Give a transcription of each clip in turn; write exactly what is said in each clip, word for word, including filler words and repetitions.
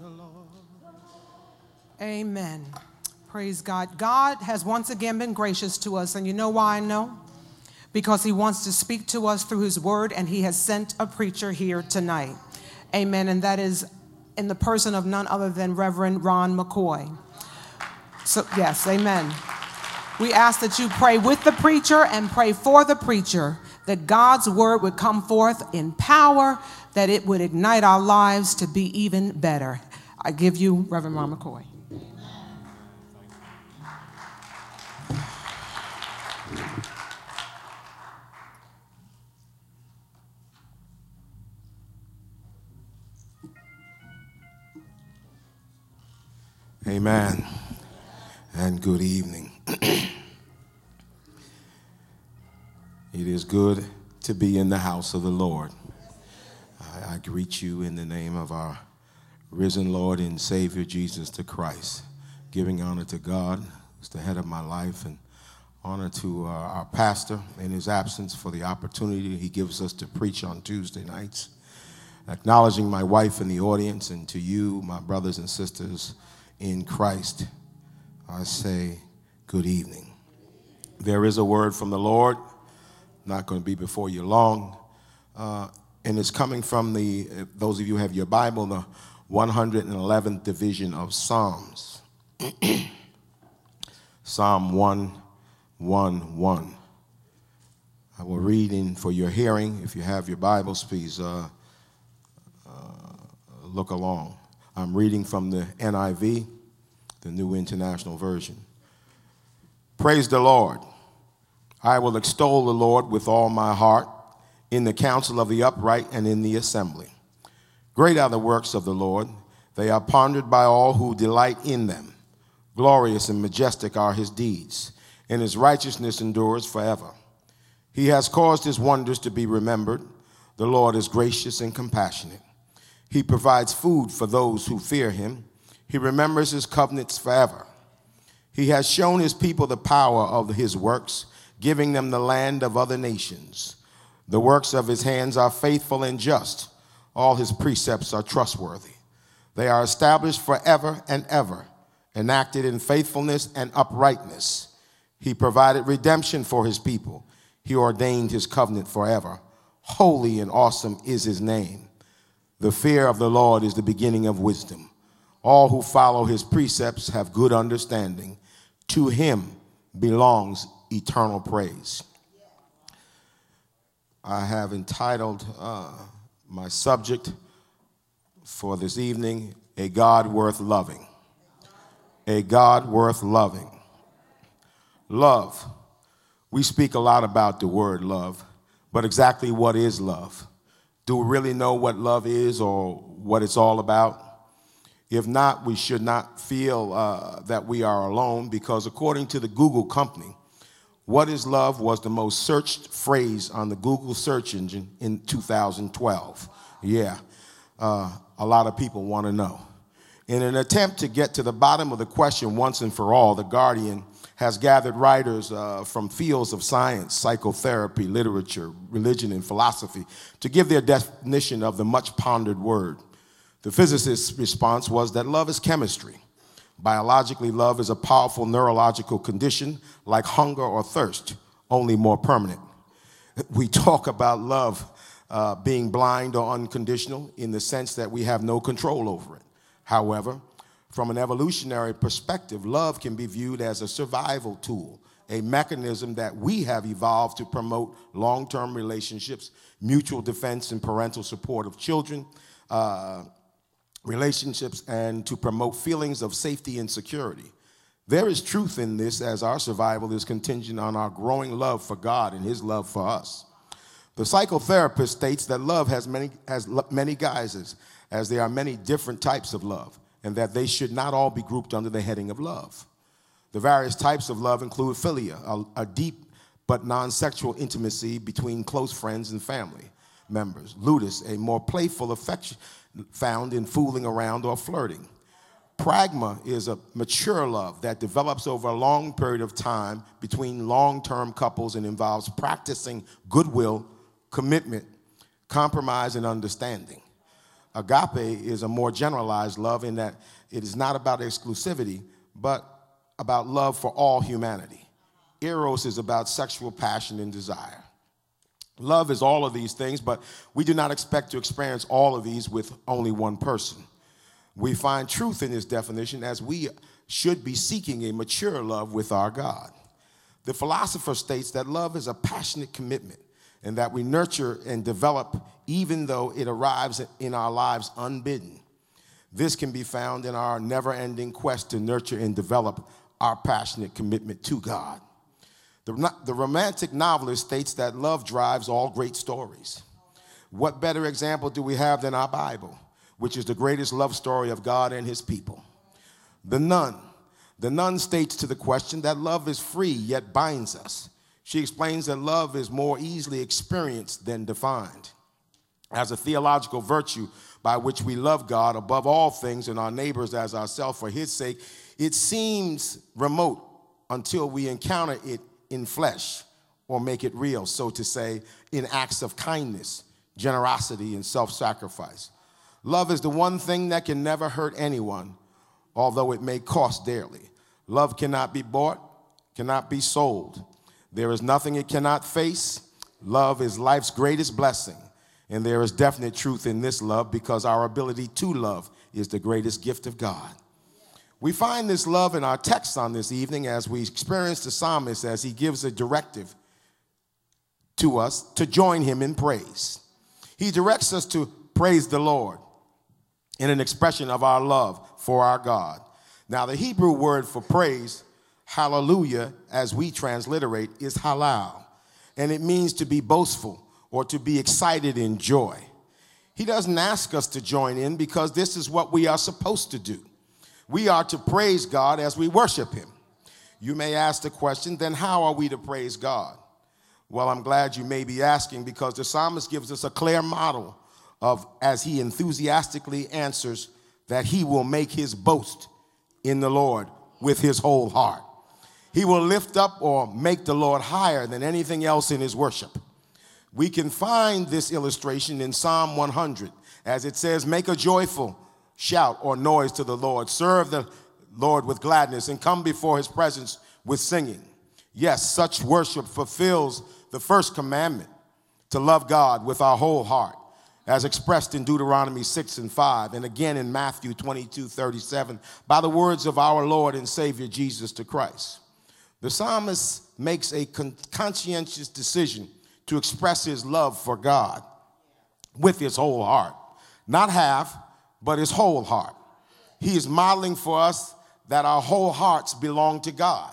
Amen. Praise God. God has once again been gracious to us, and you know why I know? Because he wants to speak to us through his word, and he has sent a preacher here tonight. Amen. And that is in the person of none other than Reverend Ron McCoy. So, yes, amen. We ask that you pray with the preacher and pray for the preacher, that God's word would come forth in power, that it would ignite our lives to be even better. I give you Reverend Ron McCoy. Amen. And good evening. It is good to be in the house of the Lord. I, I greet you in the name of our risen Lord and Savior, Jesus the Christ, giving honor to God, who's the head of my life, and honor to uh, our pastor in his absence for the opportunity he gives us to preach on Tuesday nights. Acknowledging my wife in the audience, and to you, my brothers and sisters in Christ, I say good evening. There is a word from the Lord, not going to be before you long, uh, and it's coming from the, those of you who have your Bible, the one hundred eleventh division of Psalms. Psalm one eleven. I will read in for your hearing. If you have your Bibles, please uh, uh, look along. I'm reading from the N I V, the New International Version. Praise the Lord. I will extol the Lord with all my heart in the council of the upright and in the assembly. Great are the works of the Lord. They are pondered by all who delight in them. Glorious and majestic are his deeds, and his righteousness endures forever. He has caused his wonders to be remembered. The Lord is gracious and compassionate. He provides food for those who fear him. He remembers his covenants forever. He has shown his people the power of his works, giving them the land of other nations. The works of his hands are faithful and just. All his precepts are trustworthy. They are established forever and ever, enacted in faithfulness and uprightness. He provided redemption for his people. He ordained his covenant forever. Holy and awesome is his name. The fear of the Lord is the beginning of wisdom. All who follow his precepts have good understanding. To him belongs eternal praise. I have entitled uh, my subject for this evening, A God Worth Loving. A God Worth Loving. Love. We speak a lot about the word love, but exactly what is love? Do we really know what love is or what it's all about? If not, we should not feel uh, that we are alone, because according to the Google company, what is love was the most searched phrase on the Google search engine in two thousand twelve. Yeah, uh, a lot of people want to know. In an attempt to get to the bottom of the question once and for all, The Guardian has gathered writers uh, from fields of science, psychotherapy, literature, religion, and philosophy to give their definition of the much pondered word. The physicist's response was that love is chemistry. Biologically, love is a powerful neurological condition like hunger or thirst, only more permanent. We talk about love uh, being blind or unconditional in the sense that we have no control over it. However, from an evolutionary perspective, love can be viewed as a survival tool, a mechanism that we have evolved to promote long-term relationships, mutual defense and parental support of children, uh, relationships, and to promote feelings of safety and security. There is truth in this, as our survival is contingent on our growing love for God and his love for us. The psychotherapist states that love has many, has many guises, as there are many different types of love, and that they should not all be grouped under the heading of love. The various types of love include philia, a, a deep but non-sexual intimacy between close friends and family members. Ludus, a more playful affection found in fooling around or flirting. Pragma is a mature love that develops over a long period of time between long-term couples and involves practicing goodwill, commitment, compromise, and understanding. Agape is a more generalized love in that it is not about exclusivity, but about love for all humanity. Eros is about sexual passion and desire. Love is all of these things, but we do not expect to experience all of these with only one person. We find truth in this definition as we should be seeking a mature love with our God. The philosopher states that love is a passionate commitment and that we nurture and develop even though it arrives in our lives unbidden. This can be found in our never-ending quest to nurture and develop our passionate commitment to God. The, the romantic novelist states that love drives all great stories. What better example do we have than our Bible, which is the greatest love story of God and his people? The nun. The nun states to the question that love is free yet binds us. She explains that love is more easily experienced than defined. As a theological virtue by which we love God above all things and our neighbors as ourselves for his sake, it seems remote until we encounter it in flesh, or make it real, so to say, in acts of kindness, generosity, and self-sacrifice. Love is the one thing that can never hurt anyone, although it may cost dearly. Love cannot be bought, cannot be sold. There is nothing it cannot face. Love is life's greatest blessing, and there is definite truth in this love because our ability to love is the greatest gift of God. We find this love in our text on this evening as we experience the psalmist as he gives a directive to us to join him in praise. He directs us to praise the Lord in an expression of our love for our God. Now, the Hebrew word for praise, hallelujah, as we transliterate, is halal, and it means to be boastful or to be excited in joy. He doesn't ask us to join in because this is what we are supposed to do. We are to praise God as we worship him. You may ask the question, then how are we to praise God? Well, I'm glad you may be asking because the psalmist gives us a clear model of as he enthusiastically answers that he will make his boast in the Lord with his whole heart. He will lift up or make the Lord higher than anything else in his worship. We can find this illustration in Psalm one hundred as it says, make a joyful shout or noise to the Lord. Serve the Lord with gladness and come before his presence with singing. Yes, such worship fulfills the first commandment to love God with our whole heart, as expressed in Deuteronomy six and five, and again in Matthew twenty-two thirty-seven, by the words of our Lord and Savior Jesus the Christ. The psalmist makes a con- conscientious decision to express his love for God with his whole heart, not half, but his whole heart. He is modeling for us that our whole hearts belong to God.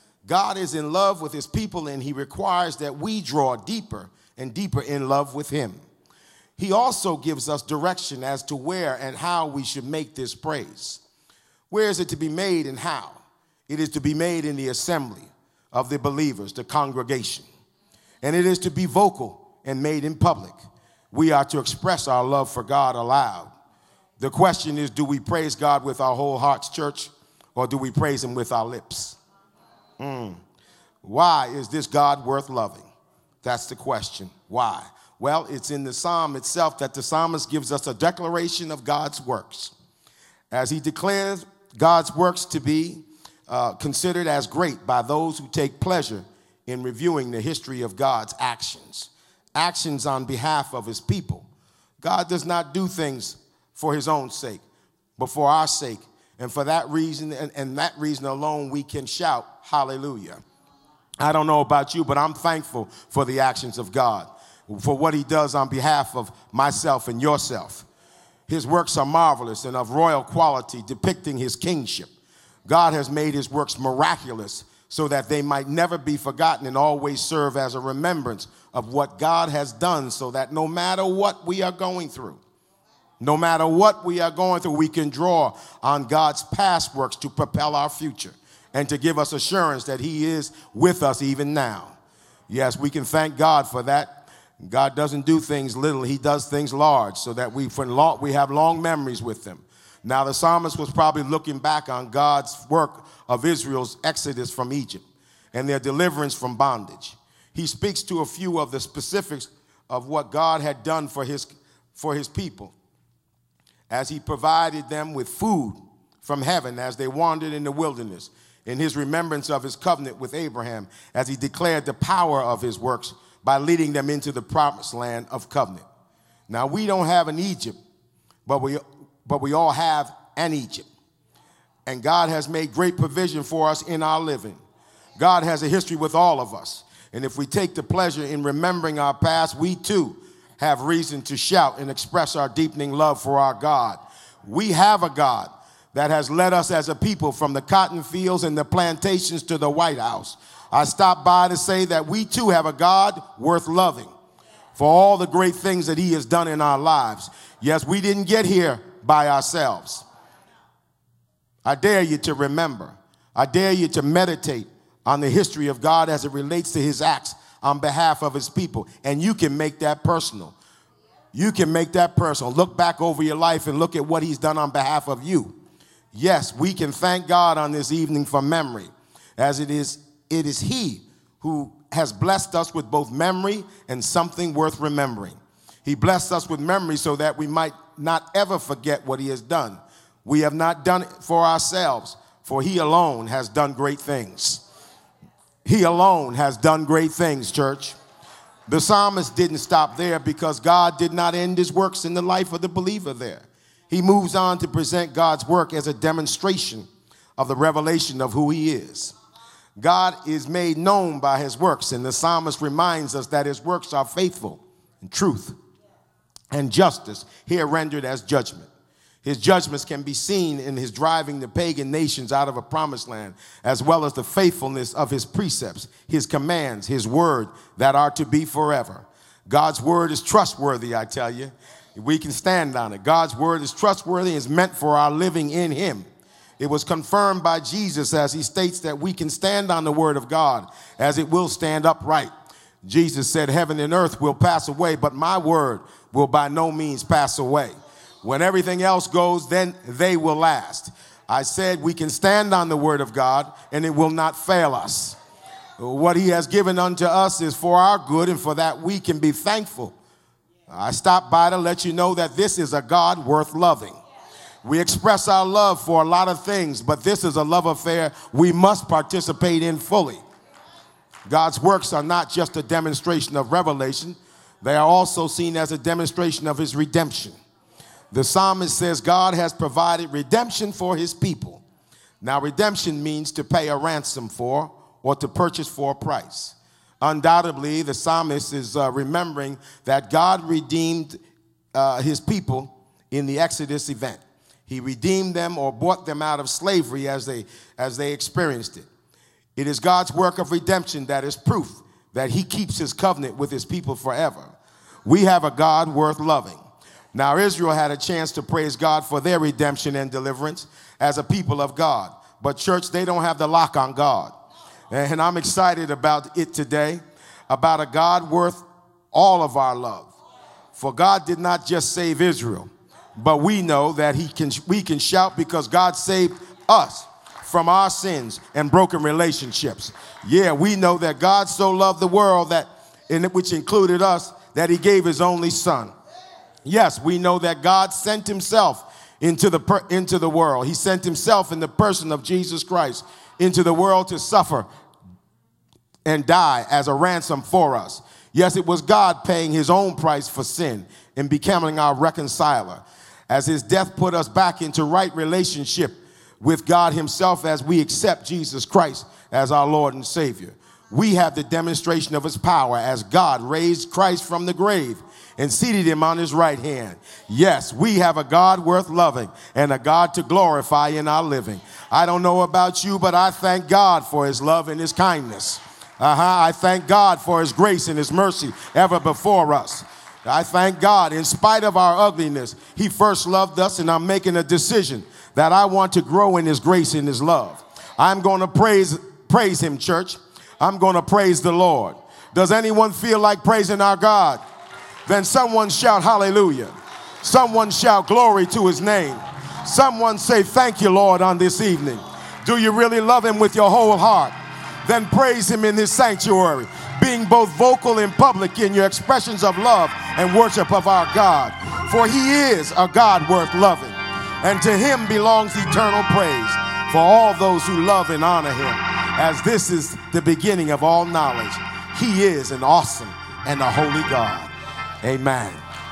God is in love with his people, and he requires that we draw deeper and deeper in love with him. He also gives us direction as to where and how we should make this praise. Where is it to be made and how? It is to be made in the assembly of the believers, the congregation. And it is to be vocal and made in public. We are to express our love for God aloud. The question is, do we praise God with our whole hearts, church, or do we praise him with our lips? Mm. Why is this God worth loving? That's the question. Why? Well, it's in the psalm itself that the psalmist gives us a declaration of God's works. As he declares God's works to be uh, considered as great by those who take pleasure in reviewing the history of God's actions. Actions on behalf of his people. God does not do things for his own sake, but for our sake. And for that reason, and, and that reason alone, we can shout, hallelujah. I don't know about you, but I'm thankful for the actions of God, for what he does on behalf of myself and yourself. His works are marvelous and of royal quality, depicting his kingship. God has made his works miraculous so that they might never be forgotten and always serve as a remembrance of what God has done, so that no matter what we are going through, no matter what we are going through, we can draw on God's past works to propel our future and to give us assurance that he is with us even now. Yes, we can thank God for that. God doesn't do things little. He does things large so that we, for long, we have long memories with him. Now, the psalmist was probably looking back on God's work of Israel's exodus from Egypt and their deliverance from bondage. He speaks to a few of the specifics of what God had done for his, for his people. as he provided them with food from heaven as they wandered in the wilderness, in his remembrance of his covenant with Abraham, as he declared the power of his works by leading them into the promised land of covenant. Now, we don't have an Egypt, but we, but we all have an Egypt. And God has made great provision for us in our living. God has a history with all of us. And if we take the pleasure in remembering our past, we too have reason to shout and express our deepening love for our God. We have a God that has led us as a people from the cotton fields and the plantations to the White House. I stopped by to say that we too have a God worth loving for all the great things that he has done in our lives. Yes, we didn't get here by ourselves. I dare you to remember. I dare you to meditate on the history of God as it relates to his acts on behalf of his people. And you can make that personal. You can make that personal. Look back over your life and look at what he's done on behalf of you. Yes, we can thank God on this evening for memory, as it is, it is he who has blessed us with both memory and something worth remembering. He blessed us with memory so that we might not ever forget what he has done. We have not done it for ourselves, for he alone has done great things. He alone has done great things, church. The psalmist didn't stop there because God did not end his works in the life of the believer there. He moves on to present God's work as a demonstration of the revelation of who he is. God is made known by his works, and the psalmist reminds us that his works are faithful and truth and justice, here rendered as judgment. His judgments can be seen in his driving the pagan nations out of a promised land, as well as the faithfulness of his precepts, his commands, his word that are to be forever. God's word is trustworthy, I tell you. We can stand on it. God's word is trustworthy and is meant for our living in him. It was confirmed by Jesus as he states that we can stand on the word of God as it will stand upright. Jesus said, heaven and earth will pass away, but my word will by no means pass away. When everything else goes, then they will last. I said we can stand on the word of God and it will not fail us. What he has given unto us is for our good, and for that we can be thankful. I stopped by to let you know that this is a God worth loving. We express our love for a lot of things, but this is a love affair we must participate in fully. God's works are not just a demonstration of revelation. They are also seen as a demonstration of his redemption. The psalmist says God has provided redemption for his people. Now, redemption means to pay a ransom for or to purchase for a price. Undoubtedly, the psalmist is uh, remembering that God redeemed uh, his people in the Exodus event. He redeemed them or bought them out of slavery as they, as they experienced it. It is God's work of redemption that is proof that he keeps his covenant with his people forever. We have a God worth loving. Now, Israel had a chance to praise God for their redemption and deliverance as a people of God. But church, they don't have the lock on God. And I'm excited about it today, about a God worth all of our love. For God did not just save Israel, but we know that he can, we can shout because God saved us from our sins and broken relationships. Yeah, we know that God so loved the world, that, in it, which included us, that he gave his only son. Yes, we know that God sent himself into the, per, into the world. He sent himself in the person of Jesus Christ into the world to suffer and die as a ransom for us. Yes, it was God paying his own price for sin and becoming our reconciler, as his death put us back into right relationship with God himself as we accept Jesus Christ as our Lord and Savior. We have the demonstration of his power as God raised Christ from the grave and seated him on his right hand. Yes, we have a God worth loving and a God to glorify in our living. I don't know about you, but I thank God for his love and his kindness. Uh-huh. I thank God for his grace and his mercy ever before us. I thank God, in spite of our ugliness, he first loved us, and I'm making a decision that I want to grow in his grace and his love. I'm going to praise, praise him, church. I'm going to praise the Lord. Does anyone feel like praising our God? Then someone shout hallelujah. Someone shout glory to his name. Someone say thank you, Lord, on this evening. Do you really love him with your whole heart? then praise him in this sanctuary, being both vocal and public in your expressions of love and worship of our God. For he is a God worth loving, and to him belongs eternal praise for all those who love and honor him, as this is the beginning of all knowledge. He is an awesome and a holy God. Amen.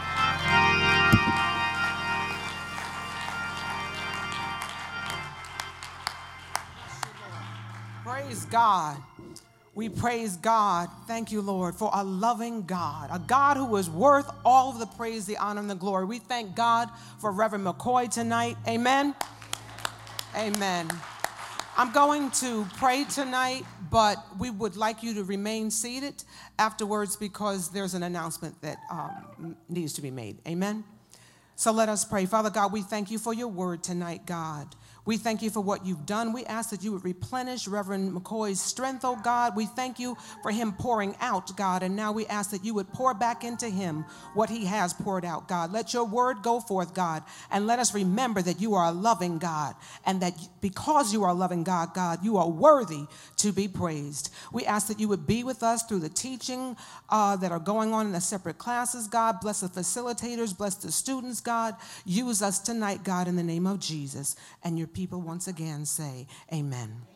Praise God. We praise God. Thank you, Lord, for a loving God, a God who is worth all of the praise, the honor, and the glory. We thank God for Reverend McCoy tonight. Amen. Amen. I'm going to pray tonight, but we would like you to remain seated afterwards because there's an announcement that um, needs to be made. Amen. So let us pray. Father God, we thank you for your word tonight, God. We thank you for what you've done. We ask that you would replenish Reverend McCoy's strength, oh God. We thank you for him pouring out, God. And now we ask that you would pour back into him what he has poured out, God. Let your word go forth, God. And let us remember that you are a loving God. And that because you are a loving God, God, you are worthy to be praised. We ask that you would be with us through the teaching uh, that are going on in the separate classes, God. Bless the facilitators. Bless the students, God. Use us tonight, God, in the name of Jesus. And your people once again say amen.